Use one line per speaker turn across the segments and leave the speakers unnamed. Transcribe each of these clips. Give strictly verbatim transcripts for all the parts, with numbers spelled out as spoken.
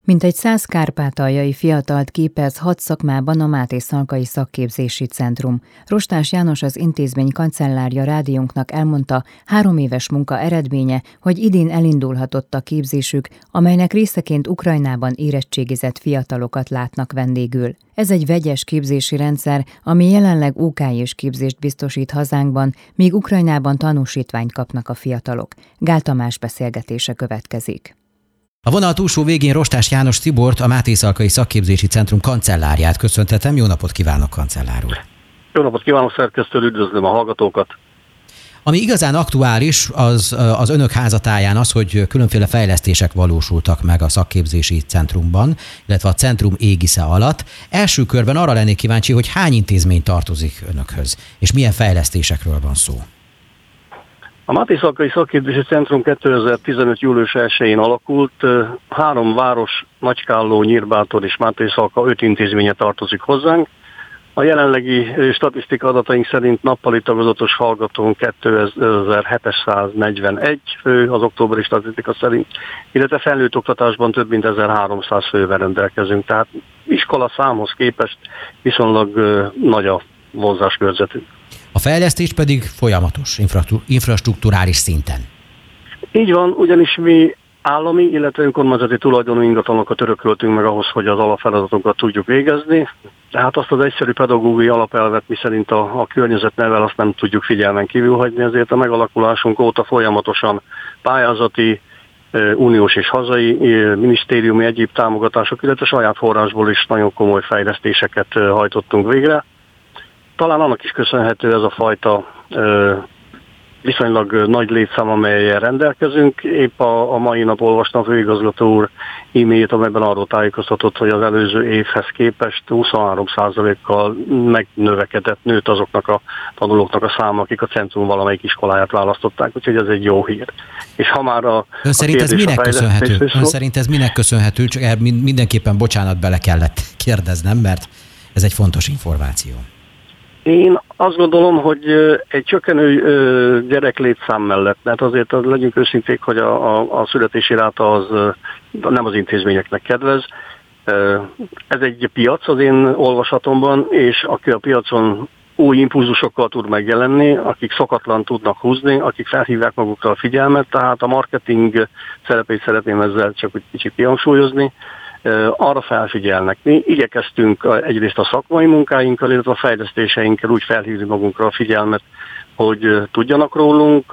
Mintegy száz kárpátaljai fiatalt képez hat szakmában a Máté Szalkai Szakképzési Centrum. Rostás János, az intézmény kancellárja rádiónknak elmondta, három éves munka eredménye, hogy idén elindulhatott a képzésük, amelynek részeként Ukrajnában érettségizett fiatalokat látnak vendégül. Ez egy vegyes képzési rendszer, ami jelenleg ó ká és képzést biztosít hazánkban, míg Ukrajnában tanúsítványt kapnak a fiatalok. Gál Tamás beszélgetése következik.
A vonal túlsó végén Rostás János Tibort, a Máté Szalkai Szakképzési Centrum kancellárját köszöntetem. Jó napot kívánok, kancellár úr!
Jó napot kívánok, szerkesztő, üdvözlöm a hallgatókat!
Ami igazán aktuális, az az önök házatáján az, hogy különféle fejlesztések valósultak meg a szakképzési centrumban, illetve a centrum égisze alatt. Első körben arra lennék kíváncsi, hogy hány intézmény tartozik önökhöz, és milyen fejlesztésekről van szó.
A Máté Szalkai Szakképzési Centrum kétezer-tizenöt. július elsején alakult. Három város, Nagykálló, Nyírbátor és Máté Szalka, öt intézménye tartozik hozzánk. A jelenlegi statisztika adataink szerint nappali tagozatos hallgatónk kétezer-hétszáznegyvenegy fő az októberi statisztika szerint, illetve felnőtt oktatásban több mint ezerháromszáz fővel rendelkezünk. Tehát iskola számhoz képest viszonylag nagy a vonzáskörzetünk.
A fejlesztés pedig folyamatos, infrastrukturális szinten.
Így van, ugyanis mi állami, illetve önkormányzati tulajdonú ingatlanokat örököltünk meg ahhoz, hogy az alapfeladatokat tudjuk végezni. Tehát azt az egyszerű pedagógiai alapelvet, miszerint a, a környezet nevel, azt nem tudjuk figyelmen kívül hagyni, ezért a megalakulásunk óta folyamatosan pályázati, uniós és hazai, minisztériumi egyéb támogatások, illetve saját forrásból is nagyon komoly fejlesztéseket hajtottunk végre. Talán annak is köszönhető ez a fajta ö, viszonylag nagy létszám, amellyel rendelkezünk. Épp a, a mai nap olvastam a főigazgató úr e-mailjét, amelyben arról tájékoztatott, hogy az előző évhez képest huszonhárom százalékkal megnövekedett, nőtt azoknak a tanulóknak a száma, akik a centrum valamelyik iskoláját választották, úgyhogy ez egy jó hír. És ha már a,
Ön szerint
a
ez minek köszönhető?
Ön
Ön szerint ez minek köszönhető? Csak mindenképpen bocsánat, bele kellett kérdeznem, mert ez egy fontos információ. Én
azt gondolom, hogy egy csökkenő gyereklétszám mellett, mert azért az, legyünk őszinték, hogy a, a, a születési ráta az nem az intézményeknek kedvez. Ez egy piac az én olvasatomban, és aki a piacon új impulzusokkal tud megjelenni, akik szokatlan tudnak húzni, akik felhívják magukra a figyelmet, tehát a marketing szerepét szeretném ezzel csak egy kicsit kihangsúlyozni. Arra felfigyelnek. Mi igyekeztünk egyrészt a szakmai munkáinkkal, illetve a fejlesztéseinkkel úgy felhívni magunkra a figyelmet, hogy tudjanak rólunk.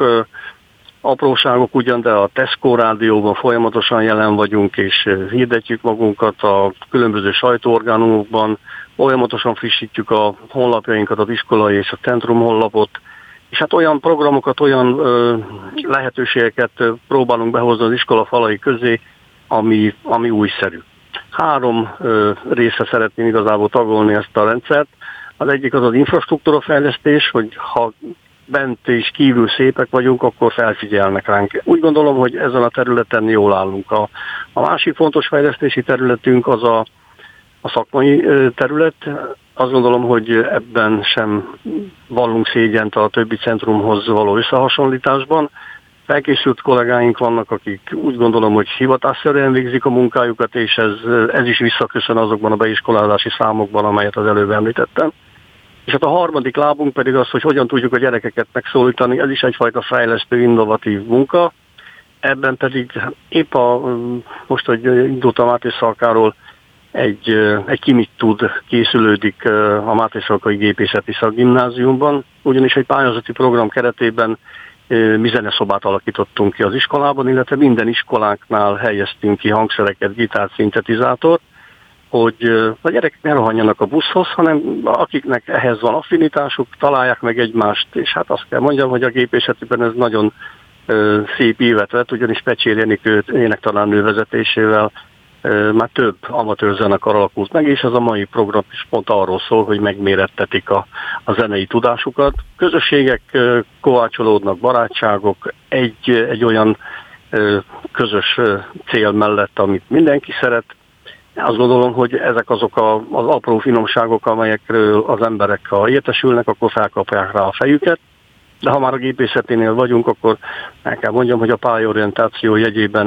Apróságok ugyan, de a Tesco rádióban folyamatosan jelen vagyunk, és hirdetjük magunkat a különböző sajtóorgánumokban, folyamatosan frissítjük a honlapjainkat, az iskolai és a centrum honlapot, és hát olyan programokat, olyan ö, lehetőségeket próbálunk behozni az iskola falai közé, ami, ami újszerű. Három ö, része szeretném igazából tagolni ezt a rendszert. Az egyik az az infrastruktúra fejlesztés, hogy ha bent és kívül szépek vagyunk, akkor felfigyelnek ránk. Úgy gondolom, hogy ezen a területen jól állunk. A, a másik fontos fejlesztési területünk az a, a szakmai terület. Azt gondolom, hogy ebben sem vallunk szégyent a többi centrumhoz való összehasonlításban. Felkészült kollégáink vannak, akik úgy gondolom, hogy hivatásszerűen végzik a munkájukat, és ez, ez is visszaköszön azokban a beiskolázási számokban, amelyet az előbb említettem. És hát a harmadik lábunk pedig az, hogy hogyan tudjuk a gyerekeket megszólítani, ez is egyfajta fejlesztő, innovatív munka. Ebben pedig épp a, most, hogy indult a Máté Szalkáról, egy, egy ki mit tud készülődik a Máté Szalkai Gépészeti Szakgimnáziumban, ugyanis egy pályázati program keretében mi zeneszobát alakítottunk ki az iskolában, illetve minden iskolánknál helyeztünk ki hangszereket, gitárt, szintetizátort, hogy a gyerekek ne rohanjanak a buszhoz, hanem akiknek ehhez van affinitásuk, találják meg egymást, és hát azt kell mondjam, hogy a gépészetiben ez nagyon ö, szép évet vett, ugyanis Pecsér Jenikő énektanárnő vezetésével ö, már több amatőr zenekar alakult meg, és az a mai program is pont arról szól, hogy megmérettetik a, a zenei tudásukat. Közösségek ö, kovácsolódnak, barátságok, egy, egy olyan ö, közös ö, cél mellett, amit mindenki szeret. Azt gondolom, hogy ezek azok a, az apró finomságok, amelyekről az emberek, ha értesülnek, akkor felkapják rá a fejüket. De ha már a gépészeténél vagyunk, akkor el kell mondjam, hogy a pályaorientáció jegyében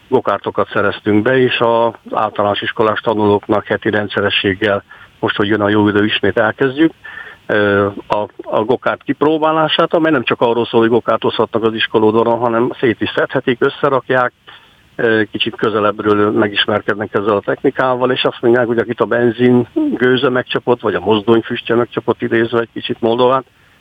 gokártokat szereztünk be, és az általános iskolás tanulóknak heti rendszerességgel, most, hogy jön a jó idő, ismét elkezdjük a, a gokárt kipróbálását, amely nem csak arról szól, hogy gokártozhatnak az iskolódon, hanem szét is szedhetik, összerakják, kicsit közelebbről megismerkednek ezzel a technikával, és azt mondják, hogy akit a benzin gőze megcsapott, vagy a mozdonyfüstje megcsapott, idézve egy kicsit Moldovát,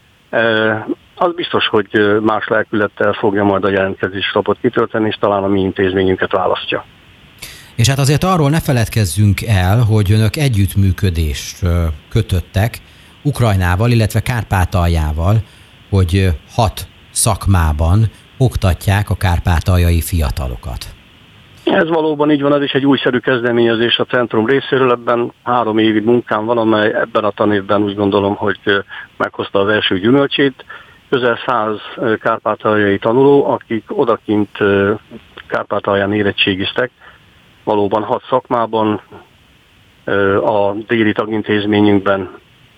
az biztos, hogy más lelkülettel fogja majd a jelentkezés lapot kitölteni, és talán a mi intézményünket választja.
És hát azért arról ne feledkezzünk el, hogy önök együttműködést kötöttek Ukrajnával, illetve Kárpátaljával, hogy hat szakmában oktatják a kárpátaljai fiatalokat.
Ez valóban így van, ez is egy újszerű kezdeményezés a centrum részéről, ebben három évi munkám van, amely ebben a tanévben úgy gondolom, hogy meghozta az első gyümölcsét. Közel száz kárpátaljai tanuló, akik odakint Kárpátalján érettségiztek, valóban hat szakmában, a déli tagintézményünkben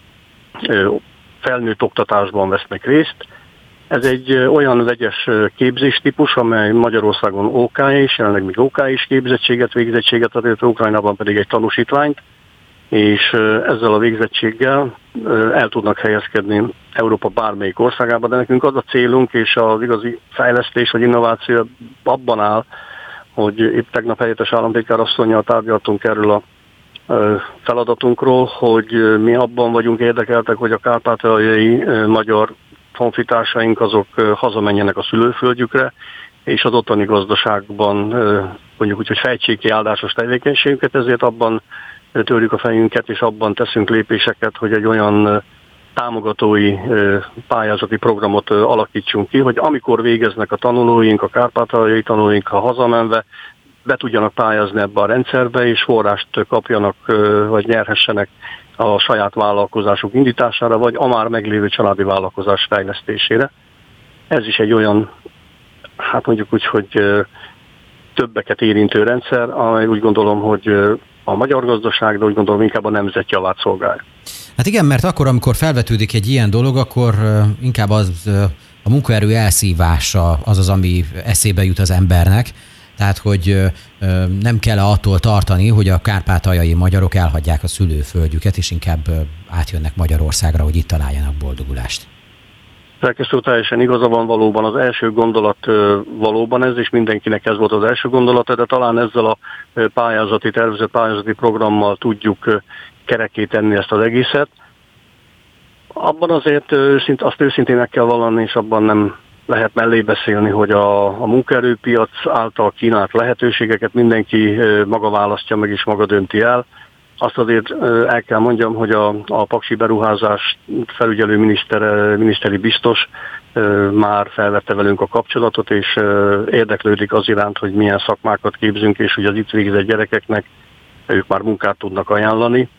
felnőtt oktatásban vesznek részt. Ez egy olyan vegyes képzéstípus, amely Magyarországon ó ká é és jelenleg még ó ká é-s képzettséget, végzettséget ad, illetve Ukrajnában pedig egy tanúsítványt, és ezzel a végzettséggel el tudnak helyezkedni Európa bármelyik országában, de nekünk az a célunk, és az igazi fejlesztés vagy innováció abban áll, hogy épp tegnap helyettes államtitkár asszonnyal tárgyaltunk erről a feladatunkról, hogy mi abban vagyunk érdekeltek, hogy a kárpátaljai magyar honfitársaink azok hazamenjenek a szülőföldjükre, és az ottani gazdaságban mondjuk úgy, hogy fejtsék ki áldásos tevékenységüket, ezért abban törjük a fejünket, és abban teszünk lépéseket, hogy egy olyan támogatói pályázati programot alakítsunk ki, hogy amikor végeznek a tanulóink, a kárpátaljai tanulóink, ha hazamenve, be tudjanak pályázni ebbe a rendszerbe, és forrást kapjanak, vagy nyerhessenek a saját vállalkozásuk indítására, vagy a már meglévő családi vállalkozás fejlesztésére. Ez is egy olyan, hát mondjuk úgy, hogy többeket érintő rendszer, amely úgy gondolom, hogy a magyar gazdaság, de úgy gondolom inkább a nemzet javát szolgálja.
Hát igen, mert akkor, amikor felvetődik egy ilyen dolog, akkor inkább az a munkaerő elszívása az az, ami eszébe jut az embernek. Tehát, hogy nem kell attól tartani, hogy a kárpátaljai magyarok elhagyják a szülőföldjüket, és inkább átjönnek Magyarországra, hogy itt találjanak boldogulást.
Szerkesztő teljesen igaza van, valóban az első gondolat valóban ez, és mindenkinek ez volt az első gondolata, de talán ezzel a pályázati, tervezett pályázati programmal tudjuk kerekké tenni ezt az egészet. Abban azért őszint, azt őszintén meg kell vallani, és abban nem lehet mellé beszélni, hogy a, a munkaerőpiac által kínált lehetőségeket mindenki maga választja meg és maga dönti el. Azt azért el kell mondjam, hogy a, a paksi beruházás felügyelő miniszter, miniszteri biztos már felvette velünk a kapcsolatot, és érdeklődik az iránt, hogy milyen szakmákat képzünk, és hogy az itt végzett gyerekeknek ők már munkát tudnak ajánlani.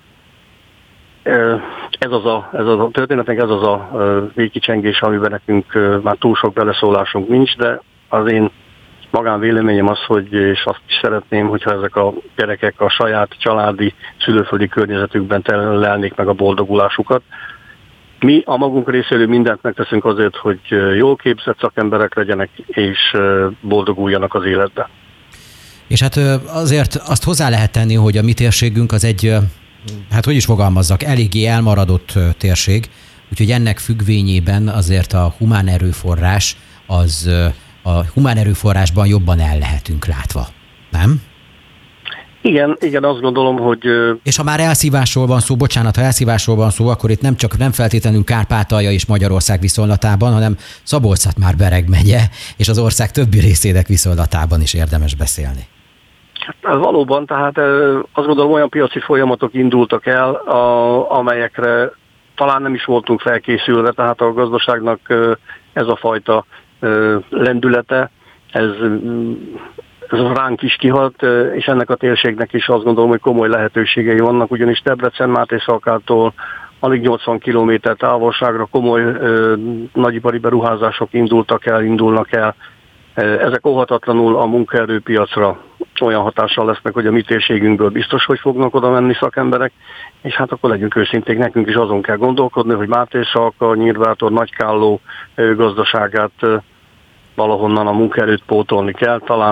Ez az a, ez az a történetnek, ez az a végkicsengés, amiben nekünk már túl sok beleszólásunk nincs, de az én magánvéleményem az, hogy, és azt is szeretném, hogyha ezek a gyerekek a saját családi, szülőföldi környezetükben lelnék meg a boldogulásukat. Mi a magunk részéről mindent megteszünk azért, hogy jól képzett szakemberek legyenek, és boldoguljanak az életbe.
És hát azért azt hozzá lehet tenni, hogy a mi térségünk az egy, hát hogy is fogalmazzak, eléggé elmaradott térség, úgyhogy ennek függvényében azért a humán erőforrás, az a humán erőforrásban jobban el lehetünk látva, nem?
Igen, igen, azt gondolom, hogy...
És ha már elszívásról van szó, bocsánat, ha elszívásról van szó, akkor itt nem csak nem feltétlenül Kárpátalja és Magyarország viszonylatában, hanem Szabolcs-Szatmár-Bereg megye és az ország többi részének viszonylatában is érdemes beszélni.
Hát valóban, tehát azt gondolom, olyan piaci folyamatok indultak el, a, amelyekre talán nem is voltunk felkészülve, tehát a gazdaságnak ez a fajta lendülete, ez, ez ránk is kihat, és ennek a térségnek is azt gondolom, hogy komoly lehetőségei vannak, ugyanis Debrecen Mátészalkától alig nyolcvan kilométer távolságra komoly ö, nagyipari beruházások indultak el, indulnak el. Ezek óhatatlanul a munkaerőpiacra olyan hatással lesznek, hogy a mi térségünkből biztos, hogy fognak oda menni szakemberek, és hát akkor legyünk őszinték, nekünk is azon kell gondolkodni, hogy Mátészalka, Nyírbátor, Nagykálló gazdaságát valahonnan a munkaerőt pótolni kell. Talán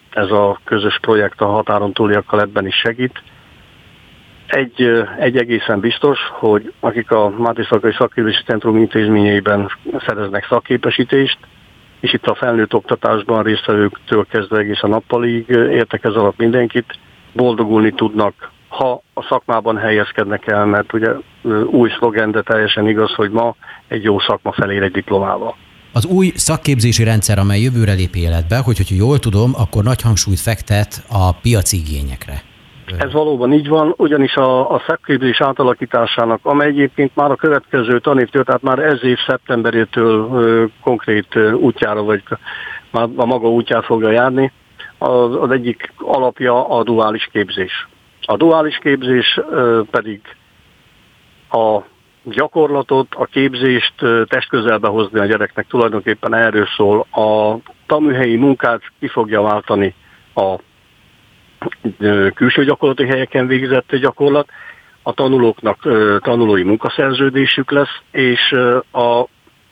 ez a közös projekt a határon túliakkal ebben is segít. Egy, egy egészen biztos, hogy akik a Máté Szalkai Szakképzési Centrum intézményeiben szereznek szakképesítést, és itt a felnőtt oktatásban résztvevőktől kezdve egész a nappalig értek ez alatt mindenkit, boldogulni tudnak, ha a szakmában helyezkednek el, mert ugye új szlogen, de teljesen igaz, hogy ma egy jó szakma felér egy diplomával.
Az új szakképzési rendszer, amely jövőre lép életbe, hogy, hogyha jól tudom, akkor nagy hangsúlyt fektet a piaci igényekre.
Ez valóban így van, ugyanis a, a szakképzés átalakításának, amely egyébként már a következő tanévtől, tehát már ez év szeptemberétől ö, konkrét ö, útjára, vagy már a maga útját fogja járni, az, az egyik alapja a duális képzés. A duális képzés ö, pedig a gyakorlatot, a képzést ö, testközelbe hozni a gyereknek, tulajdonképpen erről szól. A tanműhelyi munkát ki fogja váltani a külső gyakorlati helyeken végzett gyakorlat, a tanulóknak tanulói munkaszerződésük lesz, és a,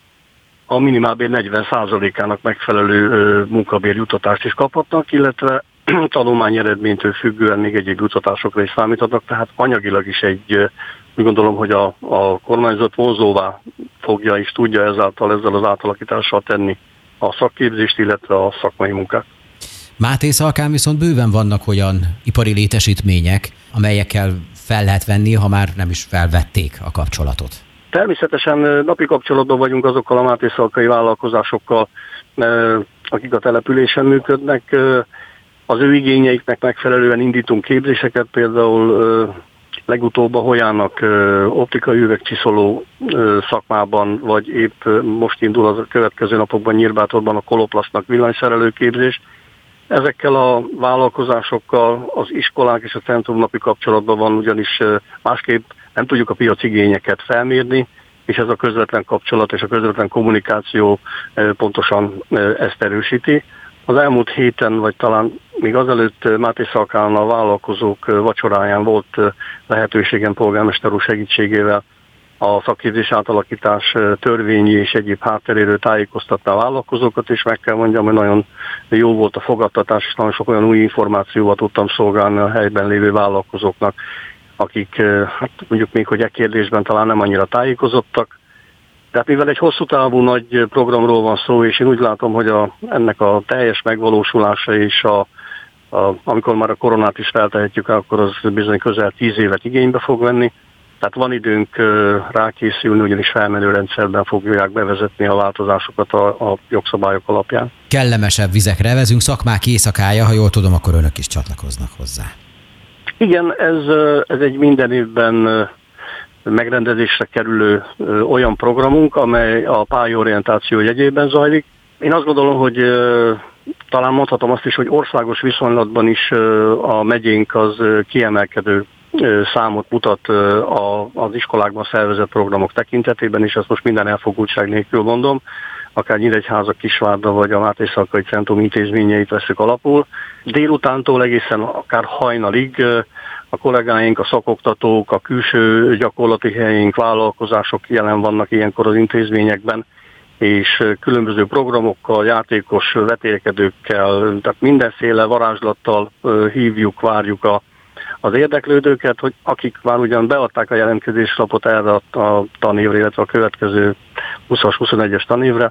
a minimálbér negyven százalékának megfelelő munkabérjutatást is kaphatnak, illetve tanulmányeredménytől függően még egyéb jutatásokra is számíthatnak, tehát anyagilag is egy, úgy gondolom, hogy a, a kormányzat vonzóvá fogja és tudja ezáltal ezzel az átalakítással tenni a szakképzést, illetve a szakmai munkát.
Máté Szalkán viszont bőven vannak olyan ipari létesítmények, amelyekkel fel lehet venni, ha már nem is felvették a kapcsolatot.
Természetesen napi kapcsolatban vagyunk azokkal a Máté Szalkai vállalkozásokkal, akik a településen működnek. Az ő igényeiknek megfelelően indítunk képzéseket, például legutóbb a Holyának optikai üvegcsiszoló szakmában, vagy épp most indul a következő napokban Nyírbátorban a Koloplasznak villanyszerelő képzés. Ezekkel a vállalkozásokkal az iskolák és a centrum napi kapcsolatban van, ugyanis másképp nem tudjuk a piac igényeket felmérni, és ez a közvetlen kapcsolat és a közvetlen kommunikáció pontosan ezt erősíti. Az elmúlt héten, vagy talán még azelőtt Máté Szalkán a vállalkozók vacsoráján volt lehetőségem polgármester úr segítségével a szakképzés átalakítás törvényi és egyéb hátteréről tájékoztatni a vállalkozókat, és meg kell mondjam, hogy nagyon jó volt a fogadtatás, és nagyon sok olyan új információval tudtam szolgálni a helyben lévő vállalkozóknak, akik hát mondjuk még, hogy e kérdésben talán nem annyira tájékozottak. Tehát mivel egy hosszú távú nagy programról van szó, és én úgy látom, hogy a, ennek a teljes megvalósulása és a, a, amikor már a koronát is feltehetjük, akkor az bizony közel tíz évet igénybe fog venni. Tehát van időnk rákészülni, ugyanis felmenő rendszerben fogják bevezetni a változásokat a, a jogszabályok alapján.
Kellemesebb vizekre vezünk, szakmák éjszakája, ha jól tudom, akkor önök is csatlakoznak hozzá.
Igen, ez, ez egy minden évben megrendezésre kerülő olyan programunk, amely a pályaorientáció jegyében zajlik. Én azt gondolom, hogy talán mondhatom azt is, hogy országos viszonylatban is a megyénk az kiemelkedő számot mutat az iskolákban szervezett programok tekintetében, és ezt most minden elfogultság nélkül mondom, akár Nyíregyháza, Kisvárda vagy a Máté Szalkai Centrum intézményeit veszük alapul. Délutántól egészen akár hajnalig a kollégáink, a szakoktatók, a külső gyakorlati helyeink, vállalkozások jelen vannak ilyenkor az intézményekben, és különböző programokkal, játékos vetélkedőkkel, tehát mindenféle varázslattal hívjuk, várjuk a az érdeklődőket, hogy akik már ugyan beadták a jelentkezéslapot erre a tanévre, illetve a következő huszas huszonegyes tanévre,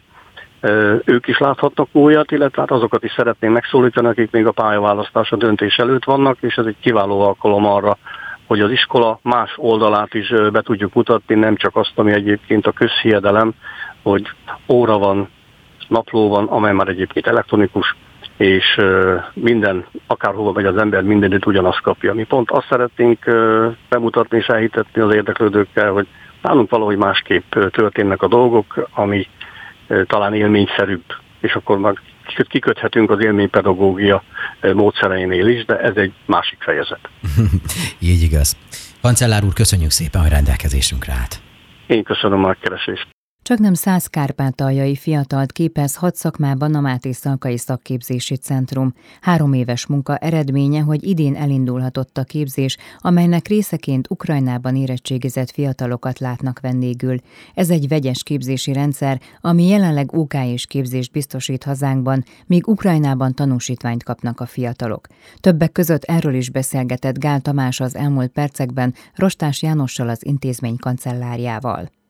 ők is láthatnak újat, illetve hát azokat is szeretném megszólítani, akik még a pályaválasztás a döntés előtt vannak, és ez egy kiváló alkalom arra, hogy az iskola más oldalát is be tudjuk mutatni, nem csak azt, ami egyébként a közhiedelem, hogy óra van, napló van, amely már egyébként elektronikus, és minden, akárhova megy az ember, mindenütt ugyanazt kapja. Mi pont azt szeretnénk bemutatni és elhitetni az érdeklődőkkel, hogy nálunk valahogy másképp történnek a dolgok, ami talán élményszerűbb, és akkor már kiköthetünk az élménypedagógia módszereinél is, de ez egy másik fejezet.
Így igaz. Kancellár úr, köszönjük szépen, hogy rendelkezésünkre állt.
Én köszönöm a megkeresést.
Csaknem száz kárpátaljai fiatalt képez hat szakmában a Máté Szalkai Szakképzési Centrum. Három éves munka eredménye, hogy idén elindulhatott a képzés, amelynek részeként Ukrajnában érettségizett fiatalokat látnak vendégül. Ez egy vegyes képzési rendszer, ami jelenleg ó ká és képzést biztosít hazánkban, míg Ukrajnában tanúsítványt kapnak a fiatalok. Többek között erről is beszélgetett Gál Tamás az elmúlt percekben Rostás Jánossal, az intézmény kancellárjával.